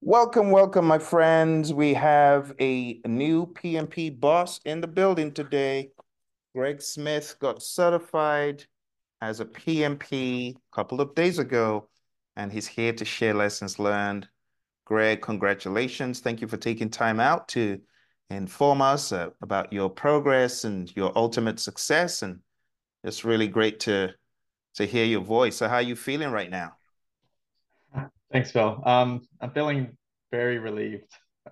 Welcome, welcome, my friends. We have a new PMP boss in the building today. Greg Smith got certified as a PMP a couple of days ago, and he's here to share lessons learned. Greg, congratulations. Thank you for taking time out to inform us about your progress and your ultimate success. And it's really great to hear your voice. So how are you feeling right now? Thanks, Phil. I'm feeling very relieved.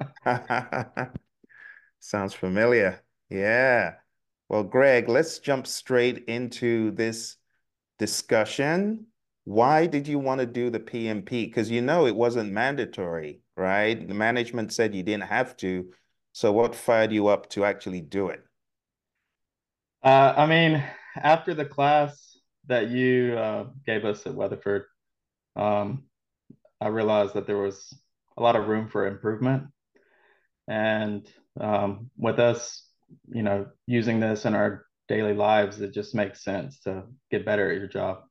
Sounds familiar. Yeah. Well, Greg, let's jump straight into this discussion. Why did you want to do the PMP? Because you know it wasn't mandatory, right? The management said you didn't have to. So what fired you up to actually do it? I mean, after the class that you gave us at Weatherford, um, I realized that there was a lot of room for improvement. And with us, using this in our daily lives, it just makes sense to get better at your job.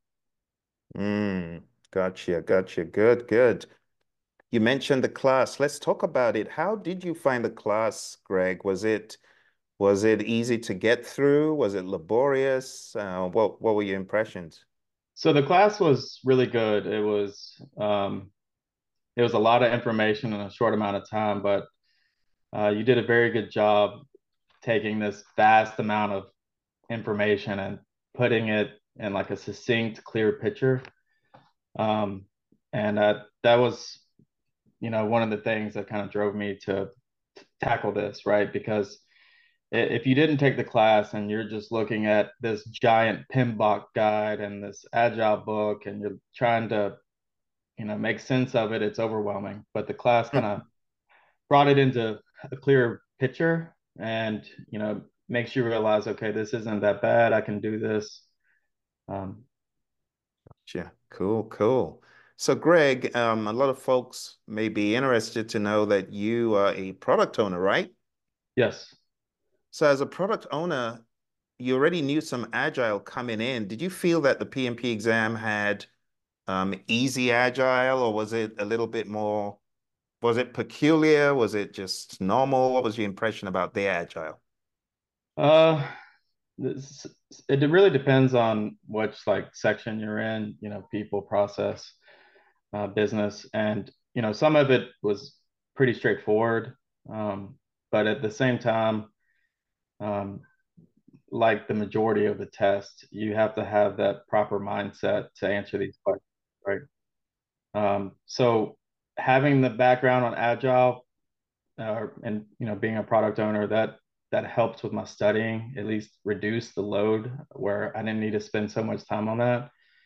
Gotcha, gotcha. Good, good. You mentioned the class. Let's talk about it. How did you find the class, Greg? Was it easy to get through? Was it laborious? What were your impressions? So the class was really good. It was a lot of information in a short amount of time, but you did a very good job taking this vast amount of information and putting it in like a succinct, clear picture. Um, and that was, one of the things that kind of drove me to tackle this, right? Because if you didn't take the class and you're just looking at this giant PMBOK guide and this agile book and you're trying to, make sense of it, it's overwhelming. But the class kind of brought it into a clearer picture and, makes you realize, okay, this isn't that bad. I can do this. Um, Yeah, cool, cool. So, Greg, a lot of folks may be interested to know that you are a product owner, right? yes. So, as a product owner, you already knew some agile coming in. Did you feel that the PMP exam had easy agile, or was it a little bit more, was it peculiar? Was it just normal? What was your impression about the agile? Uh, this, it really depends on which like section you're in, people, process, business, and some of it was pretty straightforward. But at the same time, um, like the majority of the test, you have to have that proper mindset to answer these questions, right? So having the background on agile and being a product owner, that helped with my studying, at least reduce the load where I didn't need to spend so much time on that.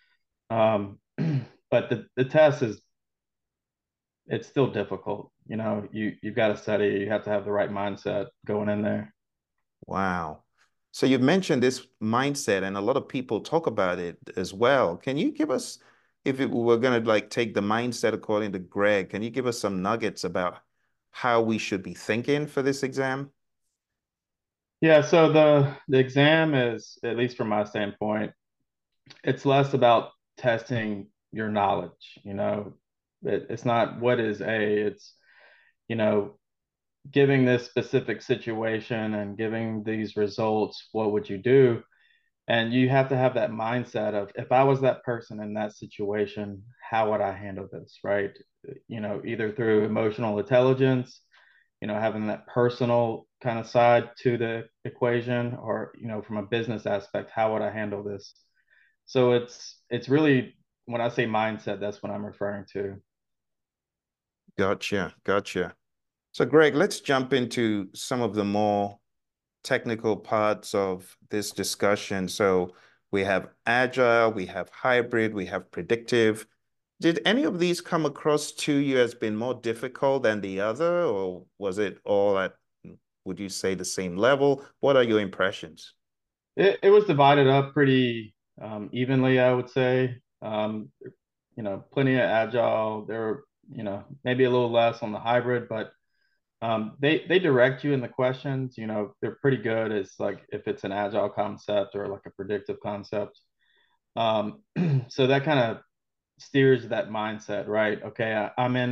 But the test is it's still difficult. You've got to study. You have to have the right mindset going in there. Wow. So you've mentioned this mindset, and a lot of people talk about it as well. Can you give us, if it, we're going to like take the mindset according to Greg, can you give us some nuggets about how we should be thinking for this exam? Yeah. So the exam is, at least from my standpoint, it's less about testing your knowledge. It's not what is A. It's you know giving this specific situation and giving these results, what would you do? And you have to have that mindset of, if I was that person in that situation, how would I handle this, right? Either through emotional intelligence, having that personal kind of side to the equation, or, from a business aspect, how would I handle this? So it's really, when I say mindset, that's what I'm referring to. Gotcha, gotcha. So Greg, let's jump into some of the more technical parts of this discussion. So we have agile, we have hybrid, we have predictive. Did any of these come across to you as being more difficult than the other, or was it all at, would you say, the same level? What are your impressions? It was divided up pretty evenly, I would say. Plenty of agile. There were, maybe a little less on the hybrid, but they direct you in the questions. They're pretty good. It's like if it's an agile concept or like a predictive concept. So that kind of steers that mindset, right? Okay, I'm in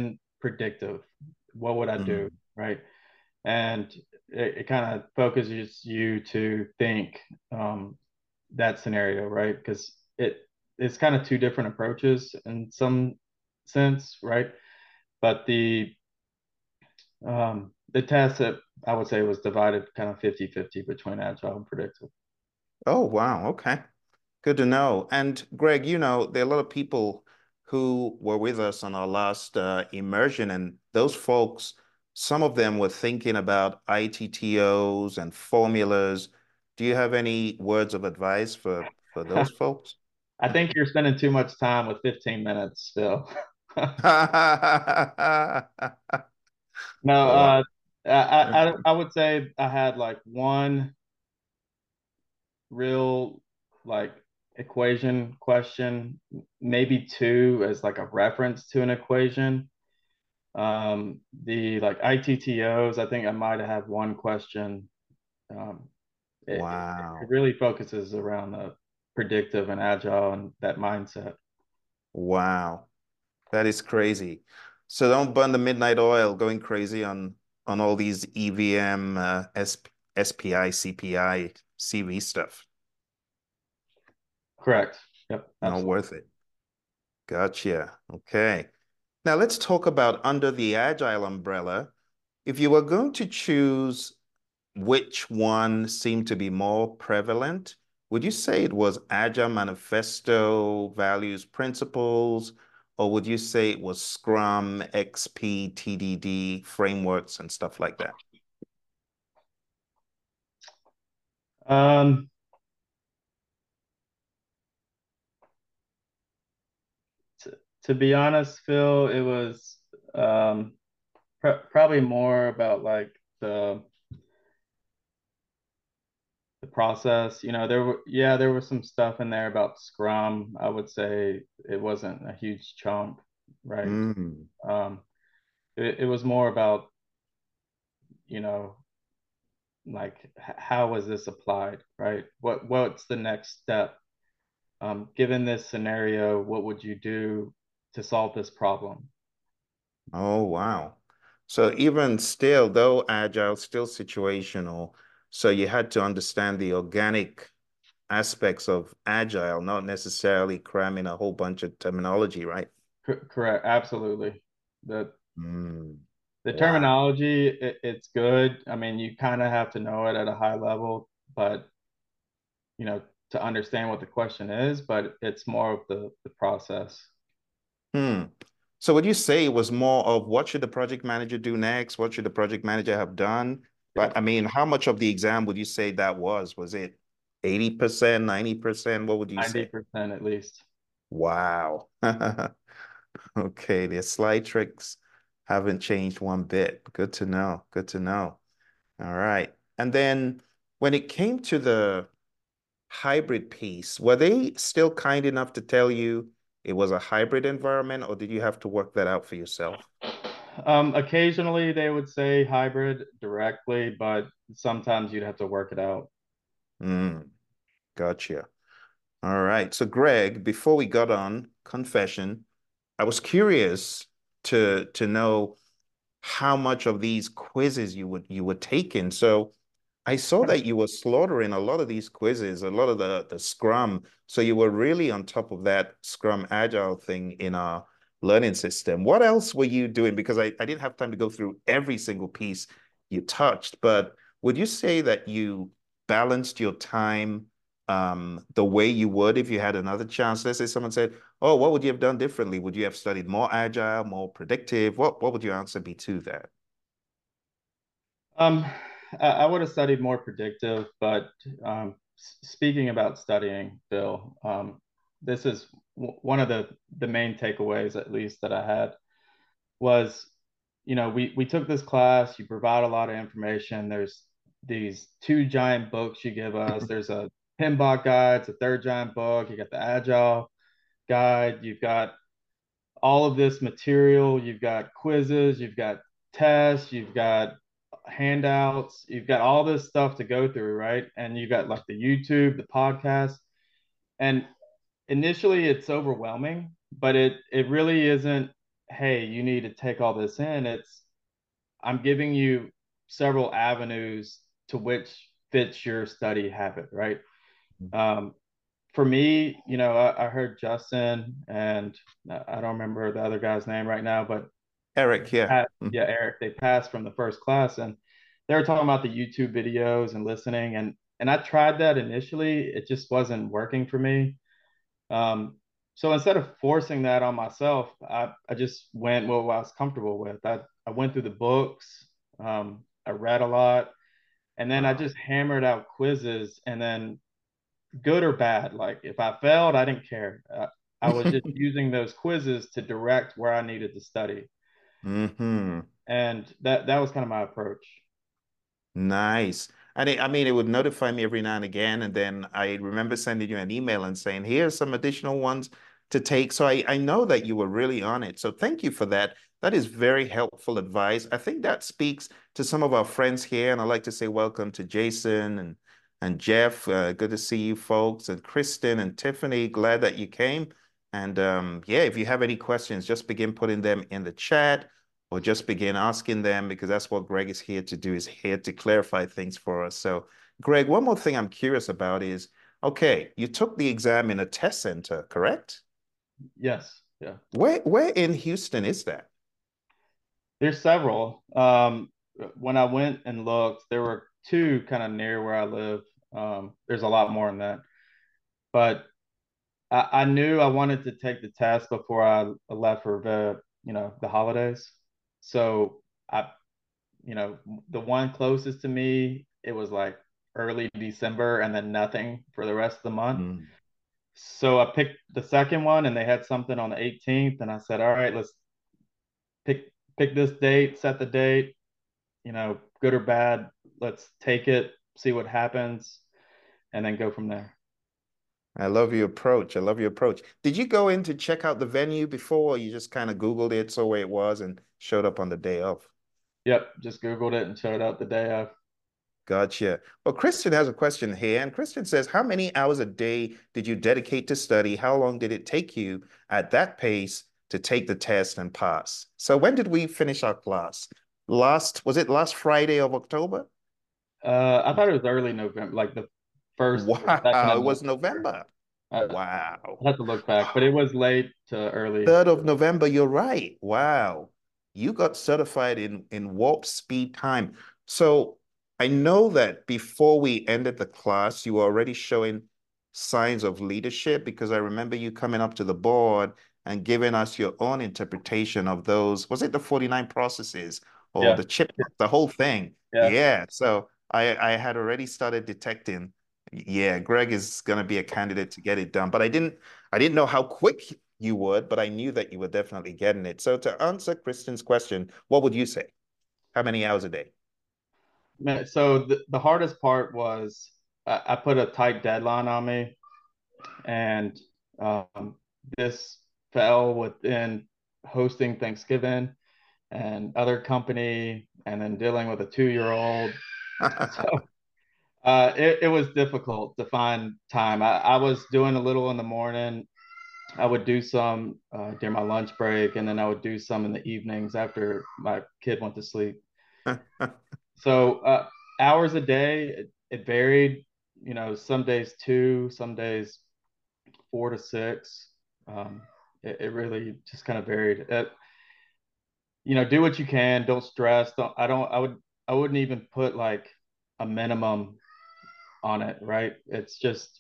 predictive. What would I do, Mm. right? And it kind of focuses you to think that scenario, right? Because it's kind of two different approaches in some sense, right? But the test that I would say was divided kind of 50-50 between agile and predictive. Oh, wow. Okay. Good to know. And Greg, there are a lot of people who were with us on our last immersion, and those folks, some of them were thinking about ITTOs and formulas. Do you have any words of advice for those folks? I think you're spending too much time with 15 minutes still. No, Wow. I would say I had like one real like equation question, maybe two as like a reference to an equation. The like ITTOs, I think I might have had one question. Um, it Wow. really focuses around the predictive and agile and that mindset. Wow. That is crazy. So don't burn the midnight oil going crazy on all these EVM, SPI, CPI, CV stuff. Correct. Yep, Not absolutely. worth it. Gotcha. Okay. Now let's talk about under the Agile umbrella. If you were going to choose which one seemed to be more prevalent, would you say it was Agile Manifesto, values, principles, or would you say it was Scrum, XP, TDD, frameworks, and stuff like that? Um, to, to be honest, Phil, it was um, probably more about like the process. You know, there was some stuff in there about Scrum. I would say it wasn't a huge chunk, right? Mm. Um, it was more about, you know, like how was this applied, right? What's the next step? Given this scenario, what would you do to solve this problem? Oh, wow. So even still, though Agile, still situational. So you had to understand the organic aspects of Agile, not necessarily cramming a whole bunch of terminology, right? Correct, absolutely. The Mm. the Wow. terminology, it's good. I mean, you kind of have to know it at a high level, but you know, to understand what the question is, but it's more of the process. Hmm. So would you say it was more of what should the project manager do next? What should the project manager have done? But Yep, I mean, how much of the exam would you say that was? Was it 80%, 90%? What would you say? 90% at least. Wow. Okay, the slide tricks haven't changed one bit. Good to know. Good to know. All right. And then when it came to the hybrid piece, were they still kind enough to tell you it was a hybrid environment, or did you have to work that out for yourself? Occasionally they would say hybrid directly, but sometimes you'd have to work it out. Mm, gotcha. All right. So, Greg, before we got on, confession, I was curious to know how much of these quizzes you were taking. So I saw that you were slaughtering a lot of these quizzes, a lot of the Scrum. So you were really on top of that Scrum Agile thing in our learning system. What else were you doing? Because I didn't have time to go through every single piece you touched, but would you say that you balanced your time the way you would if you had another chance? Let's say someone said, "Oh, what would you have done differently? Would you have studied more agile, more predictive? What would your answer be to that?" Um, I would have studied more predictive, but speaking about studying, Bill, this is one of the main takeaways, at least that I had, was, you know, we took this class. You provide a lot of information. There's these two giant books you give us. There's a PMBOK guide. It's a third giant book. You got the Agile guide. You've got all of this material. You've got quizzes. You've got tests. You've got handouts. You've got all this stuff to go through, right? And you've got like the YouTube, the podcast. And initially it's overwhelming, but it really isn't hey, you need to take all this in. I'm giving you several avenues to which fits your study habit, right? Um, for me, I heard Justin and I don't remember the other guy's name right now, but Eric, yeah. Yeah, Eric, they passed from the first class and they were talking about the YouTube videos and listening and I tried that initially. It just wasn't working for me. Um, so instead of forcing that on myself, I just went with what I was comfortable with. I went through the books, I read a lot, and then I Wow. just hammered out quizzes and then good or bad. Like if I failed, I didn't care. I was just using those quizzes to direct where I needed to study. Hmm. And that was kind of my approach. Nice. And I mean, it would notify me every now and again. And then I remember sending you an email and saying, here's some additional ones to take. So I know that you were really on it. So thank you for that. That is very helpful advice. I think that speaks to some of our friends here. And I'd like to say welcome to Jason and Jeff. Good to see you folks. And Kristen and Tiffany, glad that you came. And yeah, if you have any questions, just begin putting them in the chat or just begin asking them because that's what Greg is here to do, is here to clarify things for us. So, Greg, one more thing I'm curious about is, okay, you took the exam in a test center, correct? Yes, yeah. Where in Houston is that? There's several. When I went and looked, there were two kind of near where I live. There's a lot more than that, but I knew I wanted to take the test before I left for the holidays. So I, the one closest to me, it was like early December and then nothing for the rest of the month. Mm. So I picked the second one and they had something on the 18th and I said, all right, let's pick this date, set the date, good or bad, let's take it, see what happens, and then go from there. I love your approach. I love your approach. Did you go in to check out the venue before, or you just kind of Googled it, saw where it was, and showed up on the day of? Yep, just Googled it and showed up the day of. Gotcha. Well, Christian has a question here, and Christian says, how many hours a day did you dedicate to study? How long did it take you at that pace to take the test and pass? So when did we finish our class? Was it last Friday of October? I thought it was early November, like the first or second Wow, of it was November. November. I Wow. have to look back, but it was late to early. 3rd of November, you're right. Wow. You got certified in warp speed time. So I know that before we ended the class, you were already showing signs of leadership because I remember you coming up to the board and giving us your own interpretation of those. Was it the 49 processes or Yeah, the chip, the whole thing? yeah. Yeah. So I had already started detecting, yeah, Greg is going to be a candidate to get it done, but I didn't know how quick you would, but I knew that you were definitely getting it. So to answer Kristen's question, what would you say? How many hours a day? Man, so the hardest part was I put a tight deadline on me, and this fell within hosting Thanksgiving and other company, and then dealing with a 2-year-old. So it was difficult to find time. I was doing a little in the morning. I would do some during my lunch break, and then I would do some in the evenings after my kid went to sleep. So hours a day, it varied. Some days two, some days 4 to 6. Um, it really just kind of varied. Do what you can. Don't stress. I wouldn't even put like a minimum on it, right? It's just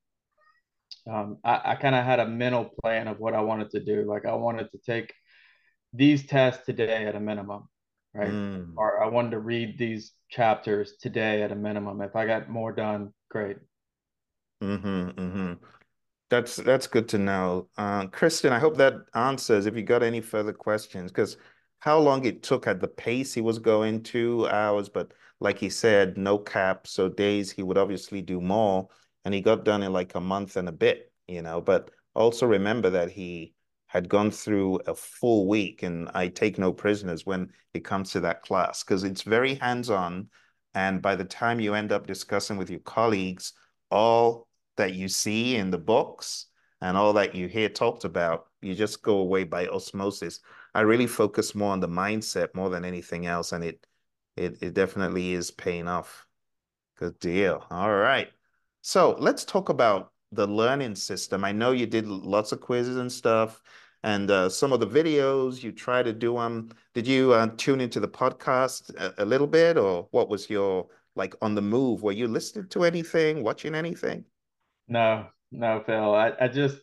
I kind of had a mental plan of what I wanted to do. Like I wanted to take these tests today at a minimum, right? Mm, Or I wanted to read these chapters today at a minimum. If I got more done, great. mm-hmm. That's good to know. Kristen, I hope that answers if you got any further questions, because how long it took at the pace he was going, 2 hours, but like he said, no cap. So days he would obviously do more, and he got done in like a month and a bit, But also remember that he had gone through a full week, and I take no prisoners when it comes to that class, because it's very hands-on. And by the time you end up discussing with your colleagues, all that you see in the books and all that you hear talked about you just go away by osmosis. I really focus more on the mindset more than anything else, and it definitely is paying off. Good deal. All right. So let's talk about the learning system. I know you did lots of quizzes and stuff, and some of the videos you try to do them. Did you tune into the podcast a little bit, or what was your like on the move? Were you listening to anything, watching anything? No, no, Phil. I just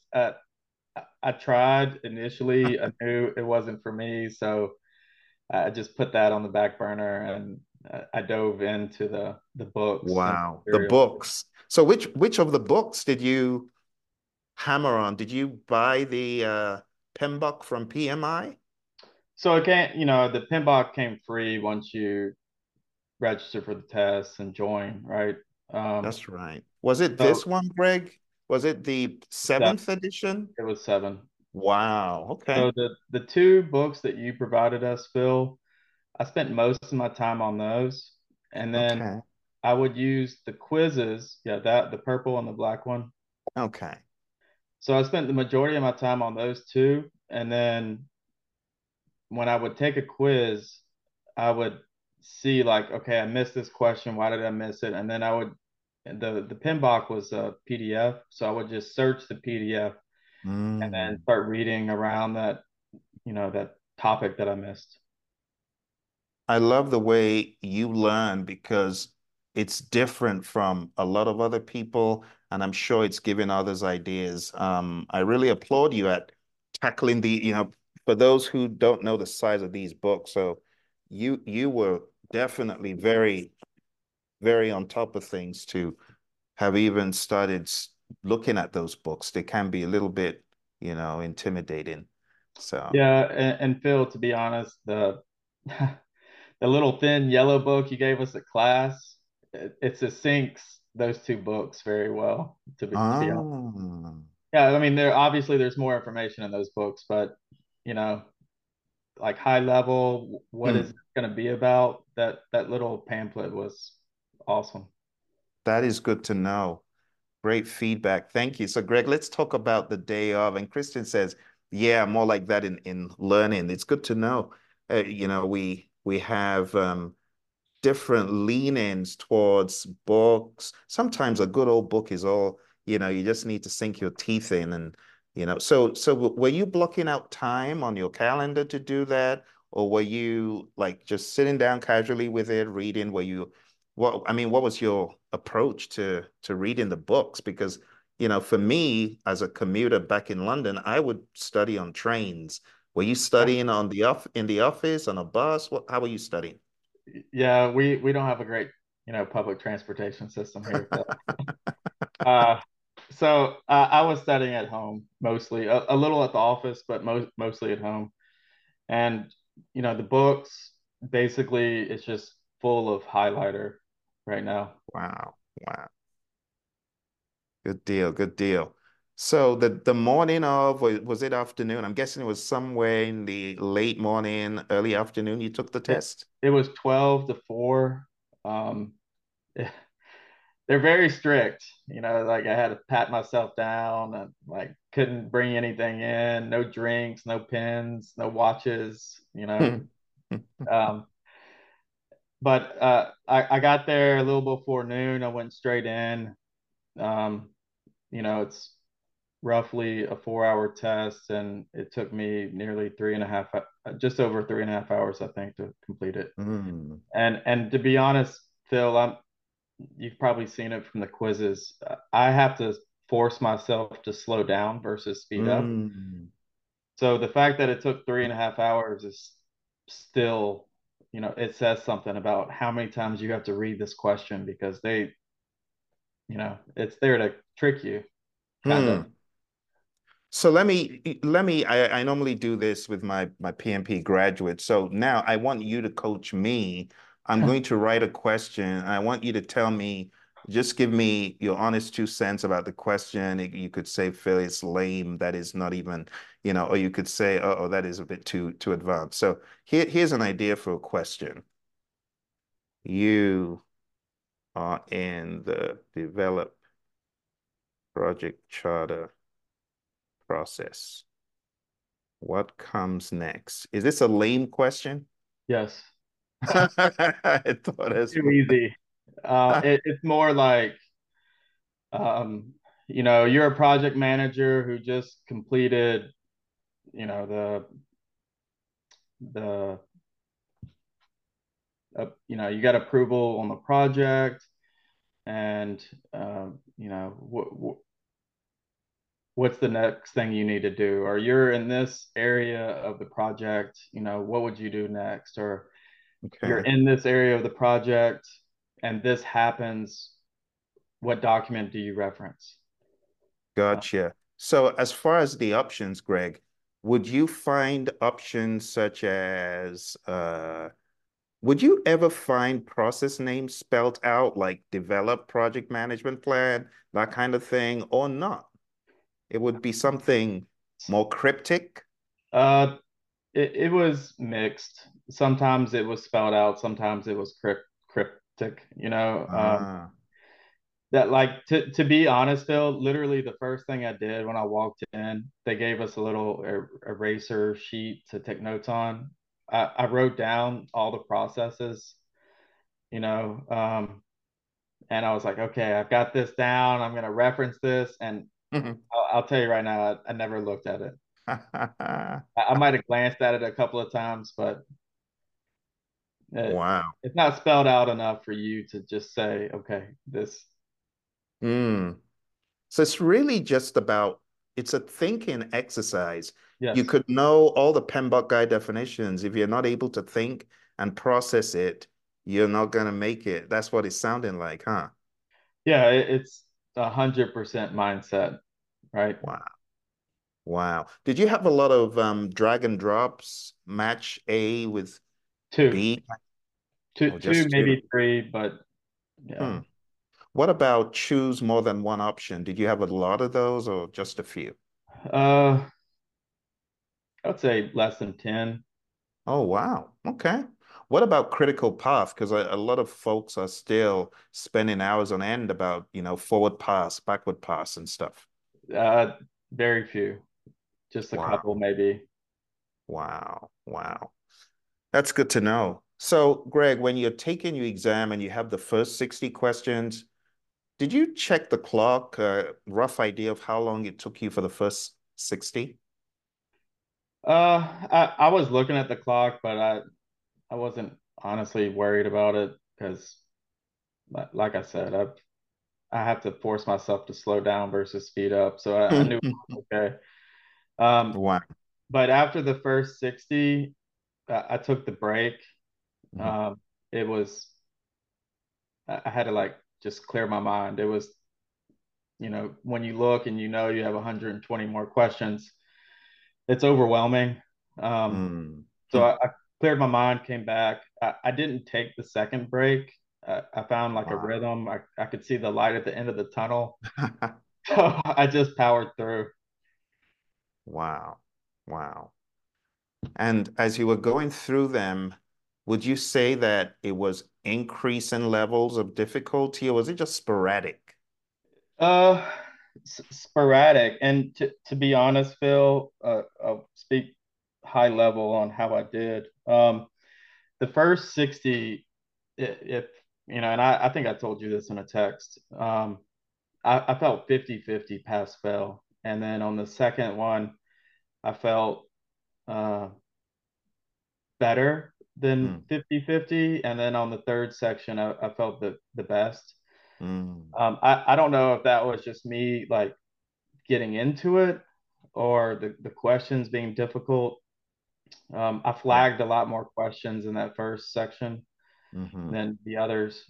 I tried initially. I knew it wasn't for me, so I just put that on the back burner and I dove into the books and Wow. The material. books. So which of the books did you hammer on? Did you buy the PMBOK from PMI? So it can't, the Pinbox came free once you register for the test and join, right? Um, That's right. Was it so this one, Greg? Was it the that seventh edition? it was 7. Wow. So Okay. the two books that you provided us, Phil, I spent most of my time on those, and then Okay. I would use the quizzes, yeah, that the purple and the black one. Okay. So I spent the majority of my time on those two, and then when I would take a quiz, I would see like, okay, I missed this question. Why did I miss it? And then the PMBOK was a PDF, so I would just search the PDF and then Mm. start reading around that topic that I missed. I love the way you learn because it's different from a lot of other people, and I'm sure it's giving others ideas. I really applaud you at tackling for those who don't know the size of these books. So you were definitely very, very on top of things to have even started looking at those books. They can be a little bit, intimidating. So, Yeah, and Phil, to be honest, the the little thin yellow book you gave us at class, it succinks those two books very well, to be honest. ah, Yeah, I mean, there's more information in those books, but you know, like high level, what is it hmm. going to be about? That little pamphlet was awesome. That is good to know. Great feedback. Thank you. So, Greg, let's talk about the day of. And Christian says, yeah, more like that in learning. It's good to know. We have different leanings towards books. Sometimes a good old book is all, you just need to sink your teeth in and, so were you blocking out time on your calendar to do that? Or were you like just sitting down casually with it, reading? What was your approach to reading the books? Because, for me as a commuter back in London, I would study on trains. Were you studying in the office on a bus? How were you studying? Yeah, we don't have a great, public transportation system here, Phil. Uh, so I was studying at home mostly, a little at the office, but mostly at home. And the books basically it's just full of highlighter right now. Wow. Wow. Good deal. Good deal. So the morning of, was it afternoon? I'm guessing it was somewhere in the late morning, early afternoon you took the It test. it was 12 to 4. Um, they're very strict. Like I had to pat myself down and like couldn't bring anything in, no drinks, no pens, no watches. Hmm. Um, but I got there a little before noon. I went straight in. Um, it's roughly a 4-hour test, and it took me nearly three and a half, just over 3.5 hours, I think, to complete it. Hmm. And to be honest, Phil, you've probably seen it from the quizzes. I have to force myself to slow down versus speed up. Hmm. So the fact that it took 3.5 hours is still, it says something about how many times you have to read this question because it's there to trick you, kind of. Hmm. So I normally do this with my PMP graduates. So now I want you to coach me. I'm going to write a question and I want you to tell me, just give me your honest 2 cents about the question. You could say, Phil, it's lame. That is not even, or you could say, oh, that is a bit too advanced. So here's an idea for a question. You are in the develop project charter process. What comes next? Is this a lame question? Yes. I thought as Too easy. It's more like, um, you're a project manager who just completed, the you got approval on the project, and what's the next thing you need to do? Or you're in this area of the project, what would you do next? Or you're okay. in this area of the project and this happens, what document do you reference? Uh, Gotcha. So as far as the options, Greg, would you find options such as would you ever find process names spelled out like develop project management plan, that kind of thing, or not? It would be something more cryptic. uh, it was mixed. Sometimes it was spelled out, sometimes it was cryptic, Ah. that like to be honest, Phil, literally the first thing I did when I walked in, they gave us a little eraser sheet to take notes on. I wrote down all the processes, you know, um, and I was like, okay, I've got this down. I'm gonna reference this, and I'll tell you right now, I never looked at it. I might have glanced at it a couple of times, but it, Wow. it's not spelled out enough for you to just say, okay, this, Mm. So it's really just about it's a thinking exercise. You yes, could know all the PMBOK guide definitions. If you're not able to think and process it, you're not gonna make it. That's what it's sounding like, huh? yeah, it's 100% mindset, right? Wow. Wow. Did you have a lot of drag and drops, match A with Two, B, two, or two, just two? maybe three, but yeah. Hmm. What about choose more than one option? Did you have a lot of those or just a few? Uh, I would say less than 10. Oh, wow. Okay. What about critical path? Because a lot of folks are still spending hours on end about, forward pass, backward pass and stuff. Uh, Very few, just a Wow. couple, maybe. Wow. Wow. That's good to know. So, Greg, when you're taking your exam and you have the first 60 questions, did you check the clock, rough idea of how long it took you for the first 60? I was looking at the clock, but I wasn't honestly worried about it because, like I said, I have to force myself to slow down versus speed up. So I knew it was okay. Um, Wow. but after the first 60, I took the break. Mhm. Um, it was, I had to like just clear my mind. It was, when you look and you have 120 more questions, it's overwhelming. Um, Mm. so I cleared my mind, came back. I didn't take the second break. I found like a Wow. rhythm. I could see the light at the end of the tunnel. So I just powered through. Wow. Wow. And as you were going through them, would you say that it was increasing levels of difficulty or was it just sporadic? Uh, Sporadic. And to be honest, Phil, I'll speak high level on how I did. The first 60, if, and I think I told you this in a text, I felt 50-50 pass fail. And then on the second one, I felt uh, better than Mm, 50-50. And then on the third section, I felt the best. mm, I don't know if that was just me like getting into it or the questions being difficult. I yeah. flagged a lot more questions in that first section Hmm. than the others.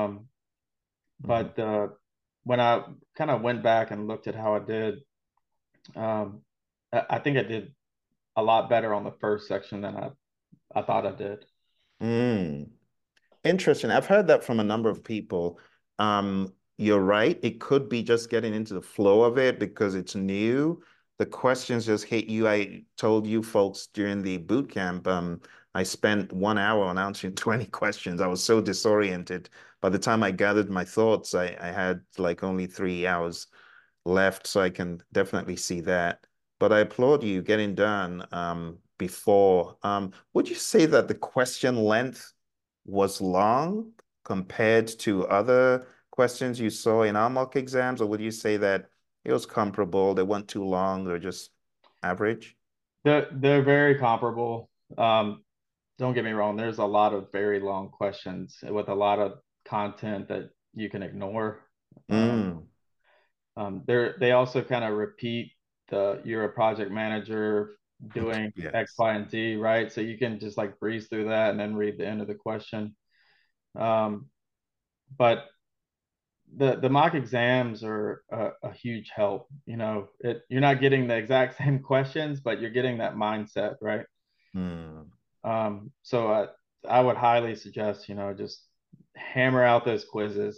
Hmm. But when I kind of went back and looked at how I did, um, I think I did a lot better on the first section than I thought I did. Mm. Interesting. I've heard that from a number of people. You're right. It could be just getting into the flow of it because it's new. The questions just hit you. I told you folks during the boot camp, I spent 1 hour on answering 20 questions. I was so disoriented. By the time I gathered my thoughts, I had like only 3 hours left, so I can definitely see that. but I applaud you getting done before. Would you say that the question length was long compared to other questions you saw in our mock exams, or would you say that it was comparable? They weren't too long, they're just average? They're very comparable. Don't get me wrong, there's a lot of very long questions with a lot of content that you can ignore. Mm, They also kind of repeat you're a project manager doing X, yes. Y, and Z, right? So you can just like breeze through that and then read the end of the question. Um, but the mock exams are a huge help. You're not getting the exact same questions, but you're getting that mindset, right? Mm, So I would highly suggest, just hammer out those quizzes.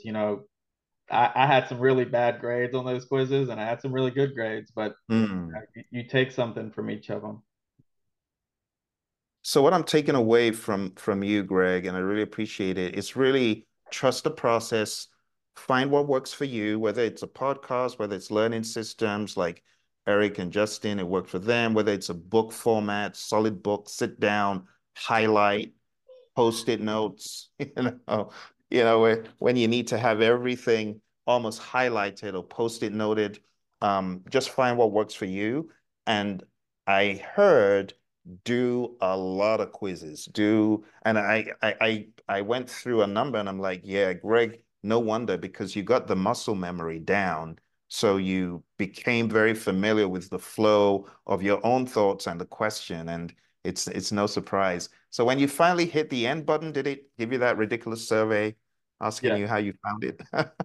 I had some really bad grades on those quizzes, and I had some really good grades, but mm. you take something from each of them. So what I'm taking away from you, Greg, and I really appreciate it, is really trust the process, find what works for you, whether it's a podcast, whether it's learning systems like Eric and Justin, it worked for them, whether it's a book format, solid book, sit down, highlight, post-it notes, when you need to have everything almost highlighted or post-it noted, just find what works for you. And I heard do a lot of quizzes. And I went through a number and I'm like, yeah, Greg, no wonder because you got the muscle memory down. So you became very familiar with the flow of your own thoughts and the question. And it's no surprise. So when you finally hit the end button, did it give you that ridiculous survey asking Yeah, you how you found it?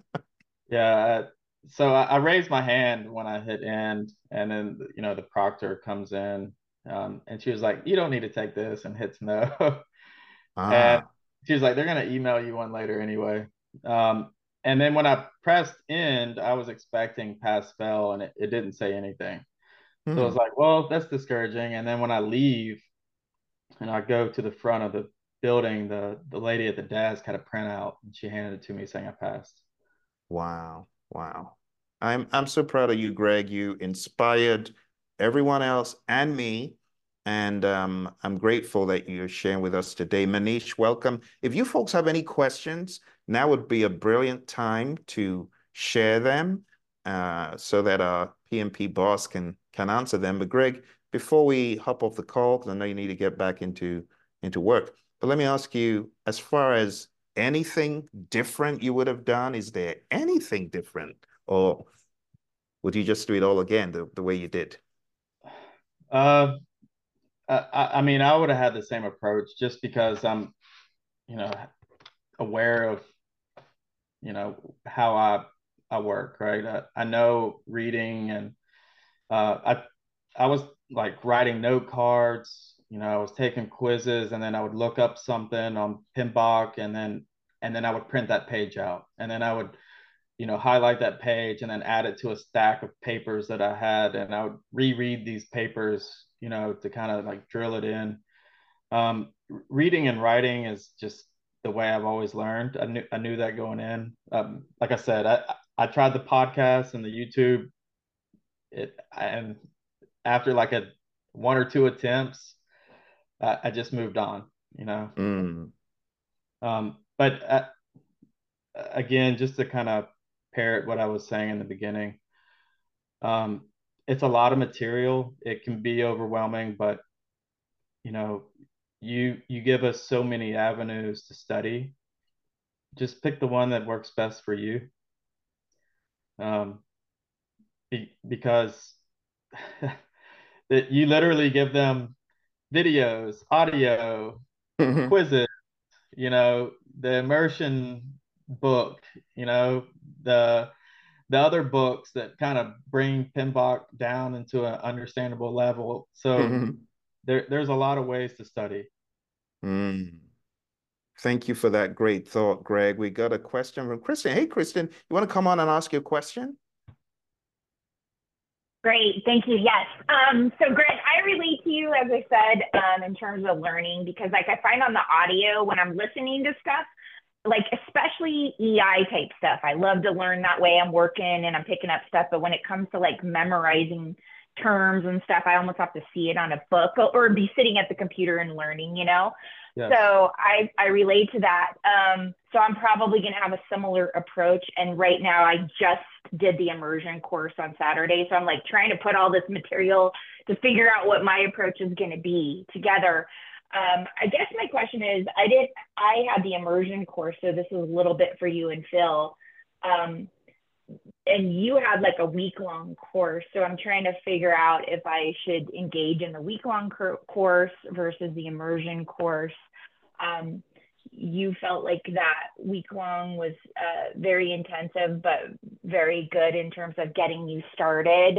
yeah. So I raised my hand when I hit end, and then the proctor comes in, and she was like, "You don't need to take this," and hits no. And Ah, she was like, "They're gonna email you one later anyway." Um, and then when I pressed end, I was expecting pass fail, and it didn't say anything. So I was hmm. like, "Well, that's discouraging." And then when I leave and I go to the front of the building, the lady at the desk had a printout, and she handed it to me saying I passed. Wow. Wow. I'm so proud of you, Greg. You inspired everyone else and me. And I'm grateful that you're sharing with us today. Manish, welcome. If you folks have any questions, now would be a brilliant time to share them so that our PMP boss can answer them. But Greg, before we hop off the call, because I know you need to get back into work, but let me ask you, as far as anything different you would have done? Is there anything different? Or would you just do it all again the way you did? Uh, I mean, I would have had the same approach just because I'm, you know, aware of, how I work, right? I know reading and I was like writing note cards, I was taking quizzes and then I would look up something on Pinbock and then I would print that page out and then I would, highlight that page and then add it to a stack of papers that I had and I would reread these papers, to kind of like drill it in. Reading and writing is just the way I've always learned. I knew that going in. Like I said, I tried the podcast and the YouTube. And after like a one or two attempts, I just moved on. You know. Mm, But again, just to kind of parrot what I was saying in the beginning, um, it's a lot of material. It can be overwhelming, but you know, you give us so many avenues to study. Just pick the one that works best for you. Um, because that you literally give them videos, audio, mhm, quizzes, the immersion book, the the other books that kind of bring Pinbock down into an understandable level. So mhm, there's a lot of ways to study. mm. Thank you for that great thought, Greg. We got a question from Kristen. Hey, Kristen, you want to come on and ask your question? Great, thank you. Yes. So Greg, I relate to you, as I said, in terms of learning, because like I find on the audio when I'm listening to stuff, like especially EI type stuff, I love to learn that way. I'm working and I'm picking up stuff, but when it comes to like memorizing terms and stuff, I almost have to see it on a book or be sitting at the computer and learning, you know? Yes. So I relate to that. So I'm probably going to have a similar approach. And right now, I just did the immersion course on Saturday. So I'm like trying to put all this material to figure out what my approach is going to be together. I guess my question is, I had the immersion course, so this is a little bit for you and Phil. Um, and you had like a week long course. So I'm trying to figure out if I should engage in the week long course versus the immersion course. Um, you felt like that week long was very intensive, but very good in terms of getting you started.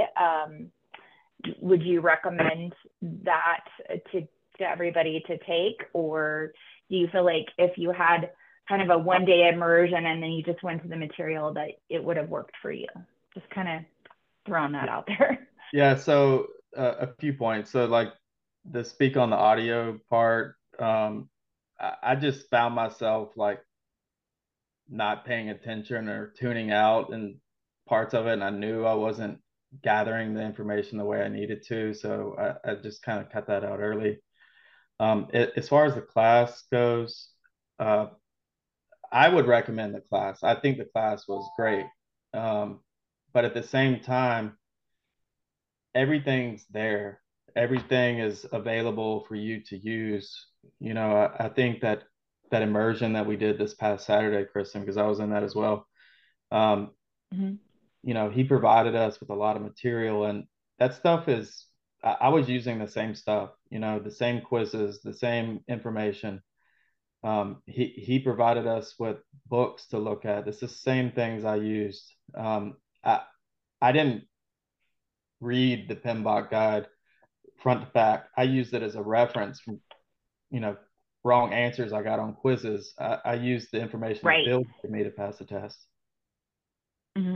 Would you recommend that to everybody to take, or do you feel like if you had kind of a 1 day immersion and then you just went to the material that it would have worked for you? Just kind of throwing that out there. Yeah. So a few points. So like the speak on the audio part, I just found myself like not paying attention or tuning out in parts of it, and I knew I wasn't gathering the information the way I needed to. So I just kind of cut that out early. As far as the class goes, uh, I would recommend the class. I think the class was great. Um, but at the same time, everything's there. Everything is available for you to use. You know, I think that immersion that we did this past Saturday, Kristen, because I was in that as well. Um, Mm-hmm. you know, he provided us with a lot of material, and that stuff is. I was using the same stuff. You know, the same quizzes, the same information. He provided us with books to look at. It's the same things I used. I I didn't read the PMBOK guide front to back. I used it as a reference from, you know, wrong answers I got on quizzes. I used the information that Right. Phil gave me to pass the test. Mm-hmm.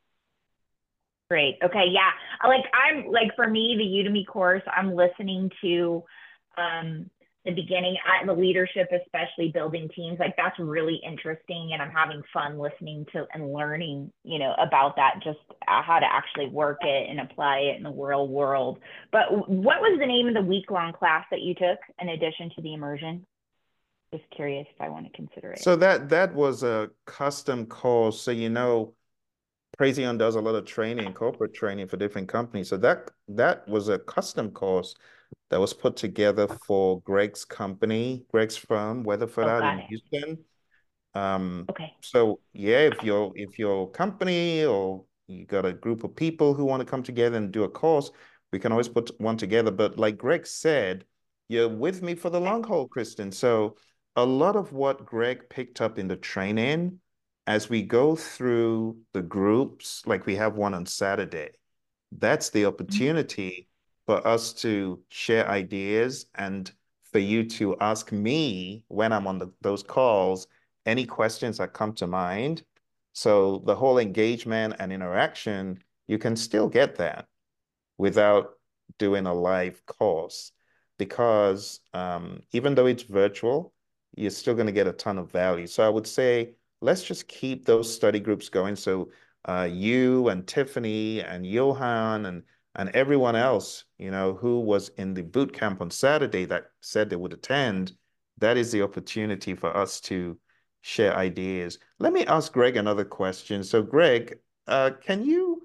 Great. Okay. Yeah. I'm like, for me, the Udemy course, I'm listening to the beginning, the leadership, especially building teams. Like that's really interesting, and I'm having fun listening to and learning, about that, just how to actually work it and apply it in the real world. But what was the name of the week-long class that you took in addition to the immersion? Just curious if I want to consider it. So that was a custom course. So Praizion does a lot of training, corporate training for different companies. So that was a custom course that was put together for Greg's company, Greg's firm, Weatherford Oh, out got in it. Houston. Okay. So yeah, if your company or you got a group of people who want to come together and do a course, we can always put one together. But like Greg said, you're with me for the long haul, Kristen. So a lot of what Greg picked up in the training, as we go through the groups, like we have one on Saturday, that's the opportunity for us to share ideas and for you to ask me when I'm on those calls any questions that come to mind. So the whole engagement and interaction, you can still get that without doing a live course because even though it's virtual, you're still going to get a ton of value. So I would say let's just keep those study groups going. So you and Tiffany and Johan and everyone else, who was in the boot camp on Saturday that said they would attend, that is the opportunity for us to share ideas. Let me ask Greg another question. So Greg, can you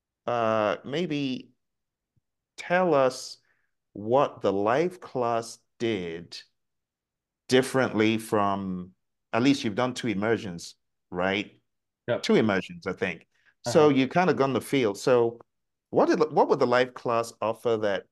maybe tell us what the live class did differently from, at least you've done two immersions, right? Yep. Two immersions, I think. So Uh-huh. you kind of gone the field. So what would the live class offer that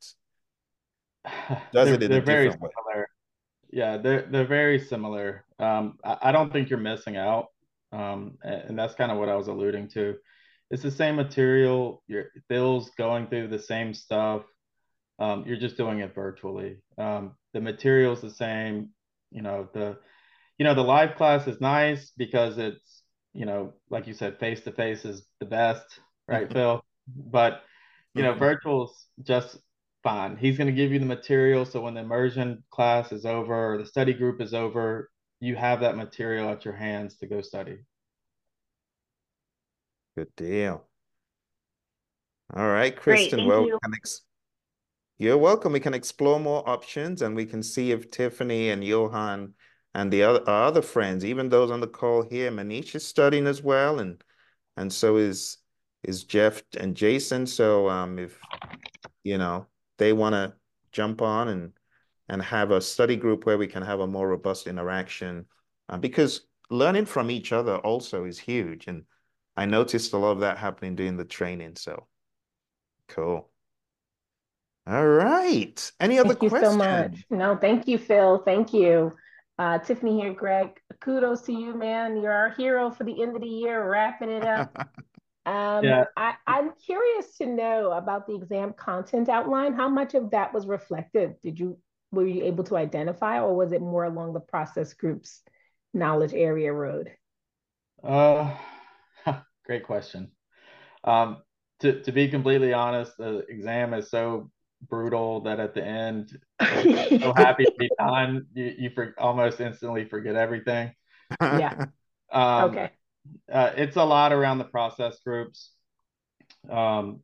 does it in a They're very different way? similar. Yeah, they're very similar. I don't think you're missing out. And that's kind of what I was alluding to. It's the same material. Phil's going through the same stuff. You're just doing it virtually. The material's the same. You know, the live class is nice because it's, like you said, face to face is the best, right, Phil? But, virtual's just fine. He's going to give you the material. So when the immersion class is over or the study group is over, you have that material at your hands to go study. Good deal. All right, Great. Kristen. Thank Well, you. you're welcome. We can explore more options and we can see if Tiffany and Johan and the other our other friends, even those on the call here, Manish is studying as well, and so is Jeff and Jason. So if you know they want to jump on and have a study group where we can have a more robust interaction, because learning from each other also is huge. And I noticed a lot of that happening during the training. So cool. All right. Any other Thank you so questions? much. No, thank you, Phil. Thank you. Tiffany here, Greg. Kudos to you, man. You're our hero for the end of the year, wrapping it up. Yeah, I'm curious to know about the exam content outline. How much of that was reflected? Were you able to identify, or was it more along the process group's knowledge area road? uh, great question. Um, to be completely honest, the exam is so brutal that at the end you're so happy to be done, almost instantly forget everything. Yeah. Um, Okay. it's a lot around the process groups. Um,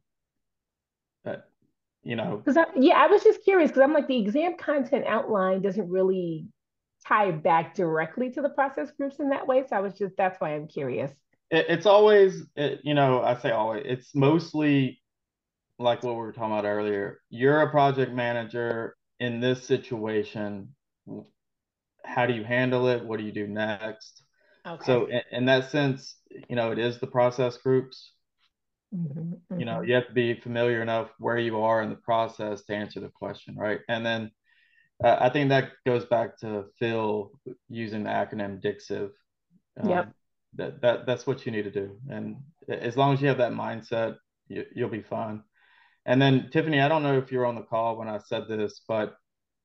uh, you know, I was just curious because I'm like the exam content outline doesn't really tie back directly to the process groups in that way. So that's why I'm curious. it's always, I say always, it's mostly like what we were talking about earlier. You're a project manager in this situation. How do you handle it? What do you do next? Okay. So in that sense, it is the process groups. Mm-hmm, mm-hmm. You have to be familiar enough where you are in the process to answer the question, right? And then I think that goes back to Phil using the acronym DICSIV. Yep. Um, that's what you need to do, and as long as you have that mindset, you'll be fine. And then Tiffany, I don't know if you were on the call when I said this, but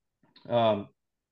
um,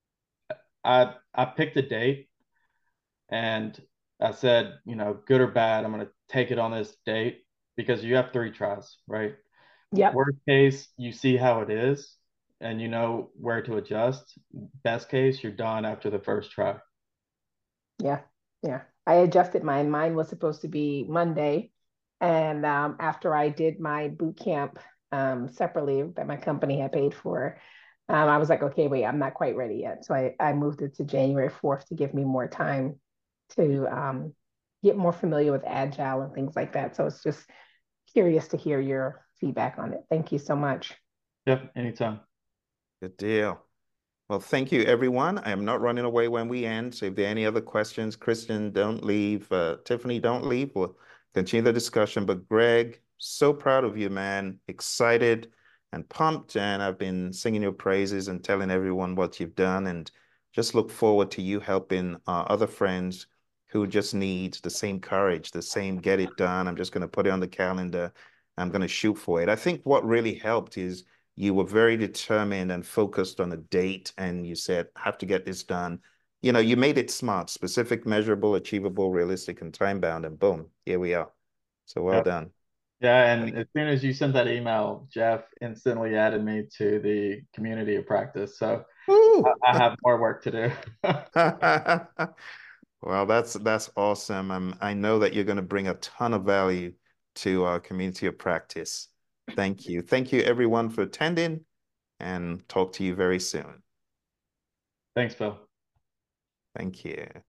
I picked a date and I said, good or bad, I'm going to take it on this date because you have 3 tries, right? Yep. Worst case, you see how it is and you know where to adjust. Best case, you're done after the first try. Yeah. Yeah. I adjusted mine. Mine was supposed to be Monday. And after I did my boot camp separately that my company had paid for, I was like, okay, wait, I'm not quite ready yet. So I moved it to January 4th to give me more time to get more familiar with Agile and things like that. So it's just curious to hear your feedback on it. Thank you so much. Yep, anytime. Good deal. Well, thank you, everyone. I am not running away when we end. So if there are any other questions, Christian, don't leave. Tiffany, don't leave. We'll continue the discussion. But Greg, so proud of you, man. Excited and pumped. And I've been singing your praises and telling everyone what you've done. And just look forward to you helping other friends who just need the same courage, the same get it done. I'm just going to put it on the calendar. I'm going to shoot for it. I think what really helped is you were very determined and focused on a date and you said, I have to get this done. You made it smart, specific, measurable, achievable, realistic, and time bound, and boom, here we are. So well Yep. done. Yeah, and as soon as you sent that email, Jeff instantly added me to the community of practice. So Woo! I have more work to do. Well, that's awesome. I know that you're going to bring a ton of value to our community of practice. Thank you. Thank you, everyone, for attending, and talk to you very soon. Thanks, Phil. Thank you.